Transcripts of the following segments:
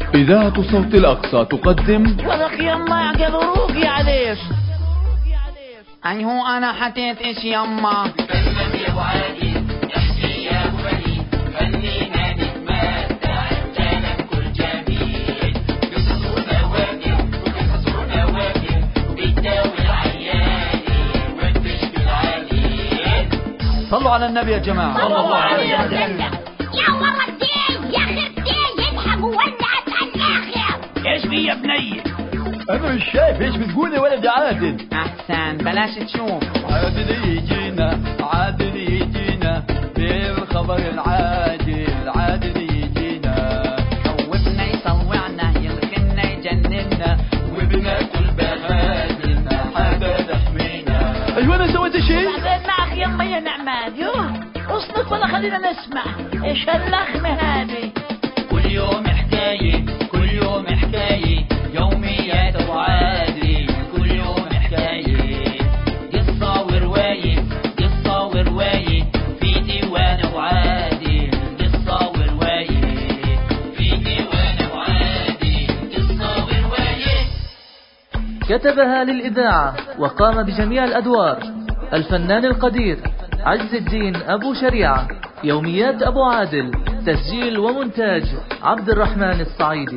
إذاعة صوت الأقصى تقدم ولك يما قدروك يا عديش. أي هو أنا حتيت إيش يما فنم يا أبو عادي احكي يا أبو بني فنينا نتمتع كلام كل جميل قصصنا واجب وقصصنا واجب وبتداوي العياني وتشفي العليل. صلوا على النبي يا جماعة. صلى الله عليه وسلم. يا ورتين يا خرتين يضحك وولعت على الآخر. ايش في يا بني؟ أنا مش شايف إيش بتقول يا ولد عادل. أحسن بلاش تشوف. عادل يجينا عادل يجينا بالخبر العاجل عادل يجينا خوفنا يصوعنا يلخنا يجننا وبناكل بهادلنا حاجة تحمينا. أيوة أنا سويت شيء؟ بعدين معك يما يا نعمان. يوه اصنك ولا خلينا نسمع ايش اللخمة هذه. كل يوم حكاية كل يوم حكاية يوميات أبو عادل كل يوم حكاية قصة ورواية قصة ورواية في ديوان أبو عادل قصة ورواية في ديوان أبو عادل قصة ورواية. كتبها للإذاعة وقام بجميع الأدوار الفنان القدير عز الدين أبو شريعة. يوميات أبو عادل، تسجيل ومونتاج عبد الرحمن الصعيدي.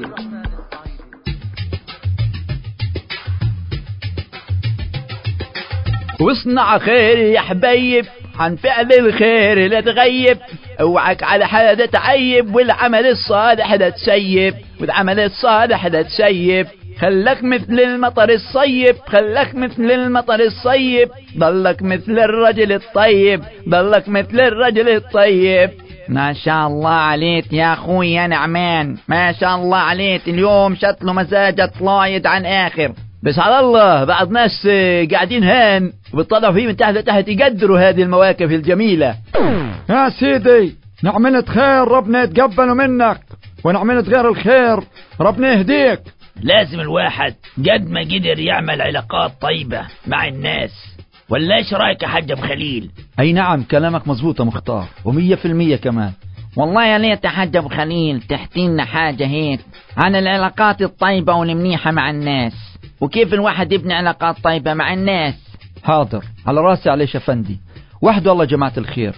واصنع خير يا حبيب عن فعل الخير لا تغيب. اوعك على حدا تعيب والعمل الصالح لا تسيب والعمل الصالح لا تسيب. خلك مثل المطر الصيب خلك مثل المطر الصيب. ضلك مثل الرجل الطيب ضلك مثل الرجل الطيب. ما شاء الله عليك يا اخوي يا نعمان، ما شاء الله عليك. اليوم شكله مزاجك طلايد عن اخر. بس على الله بعض ناس قاعدين هان وبتطلعوا فيه من تحت لتحت يقدروا هذه المواقف الجميلة. يا سيدي نعملت خير ربنا يتقبله منك، ونعملت غير الخير ربنا يهديك. لازم الواحد قد ما قدر يعمل علاقات طيبة مع الناس. ولا ايش رايك يا حاج ابو خليل؟ اي نعم كلامك مظبوط يا مختار، و100% كمان. والله يا ليت يا حاج ابو خليل تحكي لنا حاجة هيك عن العلاقات الطيبة والمنيحة مع الناس، وكيف الواحد يبني علاقات طيبة مع الناس. حاضر على راسي عليش افندي. وحده الله جماعة الخير.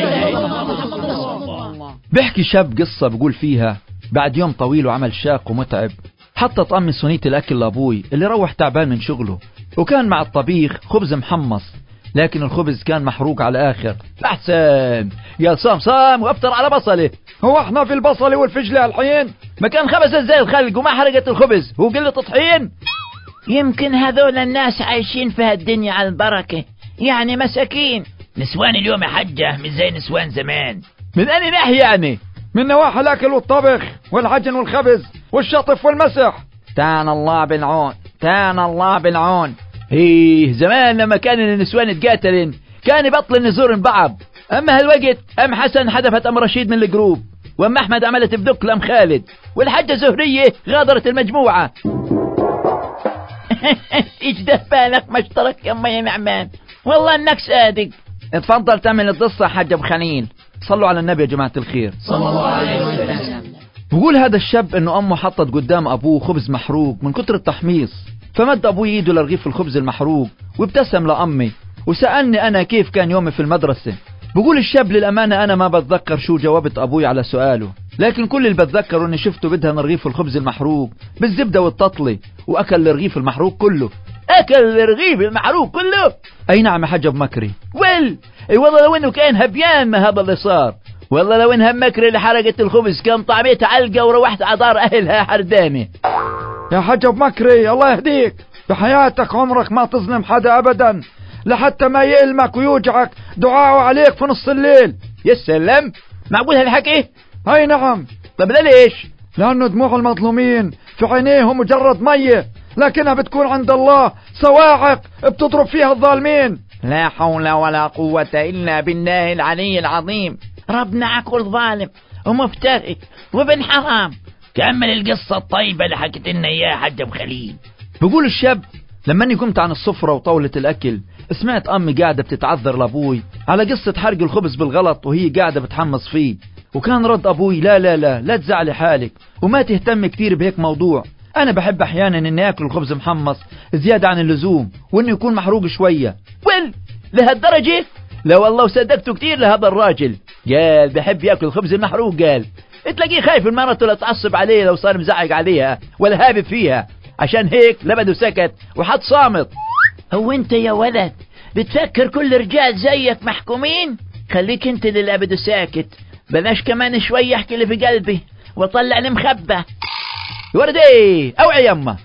بيحكي شاب قصة بقول فيها بعد يوم طويل وعمل شاق ومتعب حطت أمي صينية الأكل لأبوي اللي روح تعبان من شغله، وكان مع الطبيخ خبز محمص، لكن الخبز كان محروق على الآخر. أحسن يا صام وافطر على بصله. هو احنا في البصل والفجلة الحين؟ ما كان خبزت زي الخلق وما حرقت الخبز هو قلة طحين. يمكن هذول الناس عايشين في هالدنيا على البركة، يعني مساكين. نسوان اليوم يا حجة مش زي نسوان زمان. من أي ناحية يعني؟ من نواحي الأكل والطبخ والعجن والخبز والشطف والمسح. تان الله بالعون تان الله بالعون. ايه زمان لما كان النسوان يتقاتلن كان يبطل يزورن بعض. اما هالوقت ام حسن حذفت ام رشيد من الجروب، وام احمد عملت بدك لام خالد، والحجة زهرية غادرت المجموعة. ايش ده بالك ما اشترك يا نعمان؟ والله انك صادق. اتفضل تعمل القصة حاج ابو خليل. صلوا على النبي يا جماعة الخير. صلى الله عليه وسلم. بقول هذا الشاب انه امه حطت قدام ابوه خبز محروق من كتر التحميص، فمد ابوه ايده لرغيف الخبز المحروق وابتسم لامي وسألني انا كيف كان يومي في المدرسة. بقول الشاب للامانة انا ما بتذكر شو جاوبت ابوي على سؤاله، لكن كل اللي بتذكره اني شفته بدهن رغيف الخبز المحروق بالزبدة والتطلي واكل الرغيف المحروق كله. اكل الرغيف المحروق كله؟ اي نعم يا حاج ابو مكري. اي والله لو انه كان هبيان ما هذا اللي صار. والله لو انها مكري اللي حرقت الخبز كان طعميتها علقة وروحت على دار اهلها حردانة. يا حاج ابو مكري الله يهديك، بحياتك عمرك ما تظلم حدا ابدا، لحتى ما يألمك ويوجعك دعاءه عليك في نص الليل. يا سلام، معقول هالحكي؟ اي نعم. طب ليش؟ لانه دموع المظلومين في عينيهم مجرد مية، لكنها بتكون عند الله صواعق بتضرب فيها الظالمين. لا حول ولا قوة إلا بالله العلي العظيم. ربنا عكل ظالم ومفتري وابن حرام. كمل القصة الطيبة اللي حكيت لنا اياها حاج ابو خليل. بقول الشاب لما اني قمت عن السفرة وطاولة الاكل سمعت امي قاعدة بتتعذر لابوي على قصة حرق الخبز بالغلط وهي قاعدة بتحمص فيه، وكان رد أبوي لا لا لا لا تزعلي حالك وما تهتم كتير بهيك موضوع. أنا بحب أحيانا إني أكل الخبز محمص زيادة عن اللزوم وإنه يكون محروق شوية. لهالدرجة؟ لا والله وصدقته كتير لهذا الراجل، قال بحب ياكل الخبز المحروق. قال تلاقيه خايف من مرته لا تعصب عليه لو صار مزعق عليها ولا هابب فيها، عشان هيك لبده سكت وحط صامت. هو انت يا ولد بتفكر كل رجال زيك محكومين؟ خليك انت اللي لابده ساكت، بلاش كمان شوي احكي اللي في قلبي واطلع المخبى. وردي اوعي يما.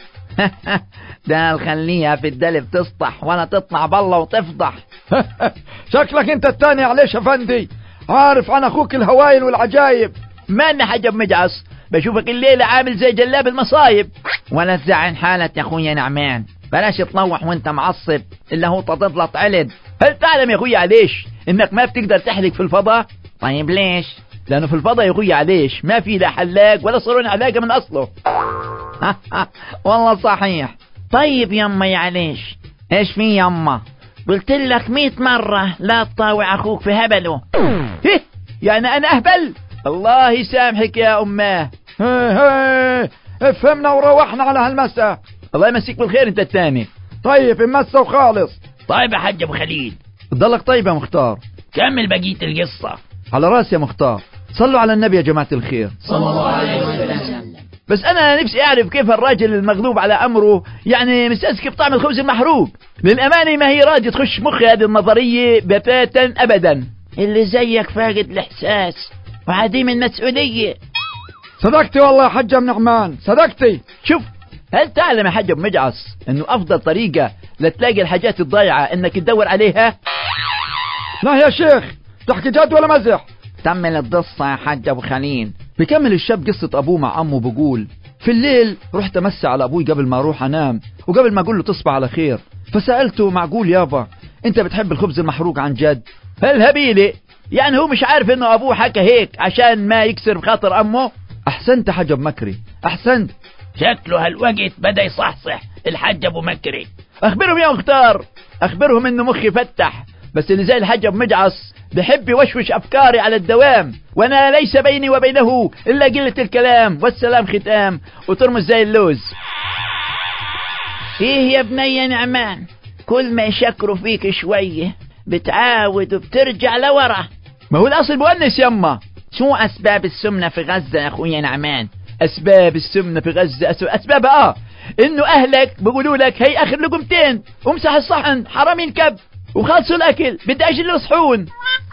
ده خليها في الدلب تسطح ولا تطلع بالله وتفضح. شكلك انت التاني عليش افندي، عارف عن اخوك الهوايل والعجايب. ماني حاجة بمجعص، بشوفك الليلة عامل زي جلاب المصايب. ولا تزعل حالك يا اخويا نعمان، بلاش تطلوح وانت معصب الا هو تضلط علد. هل تعلم يا اخويا عليش انك ما بتقدر تحلق في الفضاء؟ طيب ليش؟ لانه في الفضاء يا اخويا عليش ما في لا حلاق ولا صالون علاقة من اصله. والله صحيح. طيب يما يعليش ايش في يما؟ قلت لك 100 مرة لا تطاوع اخوك في هبله. يعني انا اهبل؟ الله يسامحك يا اماه. افهمنا وروحنا على هالمساء. الله يمسيك بالخير انت الثاني. طيب المسا وخالص. طيب يا حاج ابو خليل. تضلك طيب يا مختار. كمل بقية القصة. على راسي يا مختار. صلوا على النبي يا جماعة الخير صلى الله عليه وسلم. بس انا نفسي اعرف كيف الراجل المغلوب على امره يعني مستسكي بطعم الخبز المحروق. للامانة ما هي راضية تخش مخي هذه النظرية بتاتا ابدا. اللي زيك فاقد الاحساس وعديم المسؤولية. صدقتي والله يا حاج ابن نعمان، صدقتي. شوف، هل تعلم يا حاج ابو مجعص انه افضل طريقة لتلاقي الحاجات الضايعة انك تدور عليها؟ لا يا شيخ، تحكي جد ولا مزح؟ كمل القصة يا حاج ابو خليل. بيكمل الشاب قصة ابوه مع امه بقول في الليل رحت امسي على ابوي قبل ما اروح انام وقبل ما اقول له تصبح على خير، فسألته معقول يابا انت بتحب الخبز المحروق عن جد؟ هالهبيلة يعني هو مش عارف انه ابوه حكى هيك عشان ما يكسر بخاطر امه. احسنت حاج ابو مكري احسنت. شكله هالوقت بدأ يصحصح الحاج ابو مكري. اخبرهم يا مختار، اخبرهم انه مخي فتح، بس اللي زي الحاج ابو مجعص بحب يوشوش افكاري على الدوام، وانا ليس بيني وبينه الا قلة الكلام والسلام ختام وترمز زي اللوز. ايه يا بني نعمان، كل ما يشكروا فيك شوية بتعاود وبترجع لورا. ما هو الاصل مؤنس يما. شو اسباب السمنة في غزة يا اخويا نعمان؟ اسباب السمنة في غزة اسبابها انه اهلك بيقولوا لك هي اخر لقمتين وامسح الصحن حرام ينكب وخلصوا الاكل بدي اجي الصحون.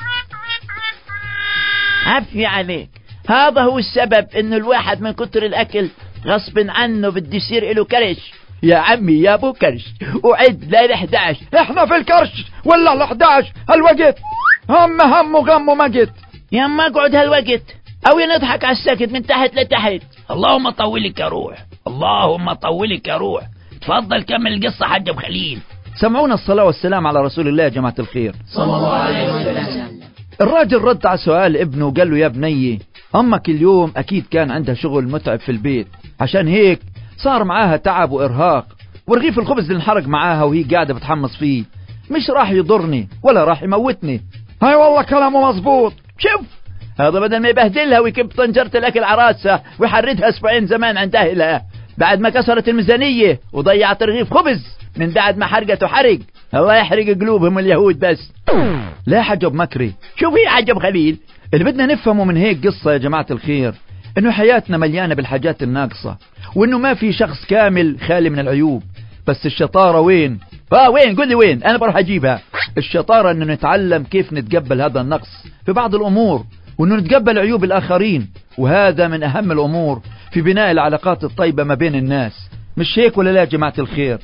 عفي عليك، هذا هو السبب انه الواحد من كتر الاكل غصب عنه بده يصير له كرش. يا عمي يا ابو كرش وعد لا 11. احنا في الكرش ولا 11 هالوقت هم وغم ومجد. يا اما اقعد هالوقت او نضحك على السكت من تحت لتحت. اللهم طولك يا روح، اللهم طولك يا روح. تفضل كمل القصة حاج ابو خليل. سمعونا الصلاة والسلام على رسول الله يا جماعة الخير صلى الله عليه وسلم. الراجل رد على سؤال ابنه وقال له يا بني امك اليوم اكيد كان عندها شغل متعب في البيت، عشان هيك صار معاها تعب وارهاق، ورغيف الخبز اللي انحرق معاها وهي قاعدة بتحمص فيه مش راح يضرني ولا راح يموتني. هاي والله كلامه مظبوط. شوف هذا بدل ما يبهدلها ويكب طنجرة الاكل عراسها ويحردها اسبوعين زمان عند اهلها بعد ما كسرت الميزانية وضيعت رغيف خبز من بعد ما حرقته حرق. الله يحرق قلوبهم اليهود بس. لا يا حاج ابو مكري، شوف يا حاج ابو خليل، اللي بدنا نفهمه من هيك قصة يا جماعة الخير انه حياتنا مليانة بالحاجات الناقصة، وانه ما في شخص كامل خالي من العيوب، بس الشطارة وين؟ وين؟ قل لي وين، انا بروح اجيبها. الشطارة انه نتعلم كيف نتقبل هذا النقص في بعض الامور، وانه نتقبل عيوب الاخرين، وهذا من اهم الامور في بناء العلاقات الطيبة ما بين الناس. مش هيك ولا لا يا جماعة الخير؟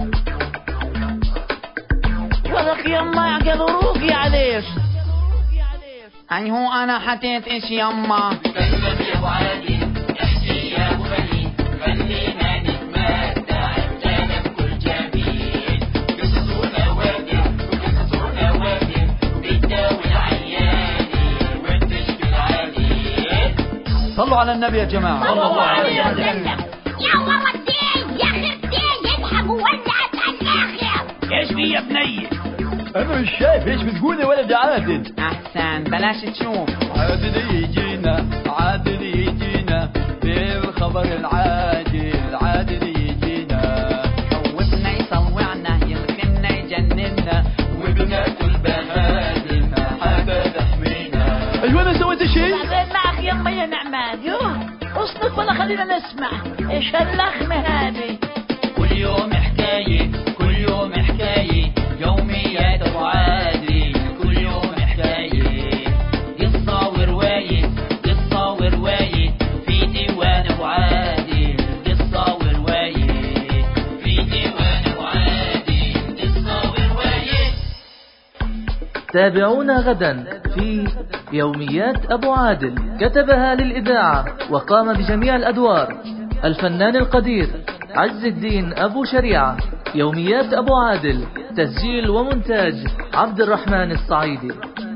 ولك يما يعقل روقي عليش. هاي هو انا حتيت ايش يما؟ تسلم يا ابو عادل، احكي يا ابو خليل، خلينا نتمتع بكلام كل جميل. قصصنا واقف وقصصنا واقف بتداوي العياني وبتشفي العليل. صلوا على النبي يا جماعة صلى الله عليه وسلم. يا ولدي يا خرتي يذهب وولعت على الاخر. ايش في يا بني؟ انا مش شايف ايش بتقول يا ولد يا عادل. احسن بلاش تشوف. عادل يجينا عادل يجينا بالخبر العاجل عادل يجينا خوفنا يطوعنا يمكننا يجننا وبناكل بهادم حاجة تحمينا. ايوه انا سويت شيء. بعدين معك يما يا نعمان. يوه اصدق ولا خلينا نسمع ايش هاللخمة هذه. كل يوم حكاية كل يوم حكاية يوميات ابو عادل كل يوم حكاية قصة ورواية قصة ورواية في ديوان ابو عادل قصة ورواية في ديوان ابو عادل قصة ورواية. تابعونا غدا في يوميات أبو عادل. كتبها للإذاعة وقام بجميع الأدوار الفنان القدير عز الدين أبو شريعة. يوميات أبو عادل تسجيل ومونتاج عبد الرحمن الصعيدي.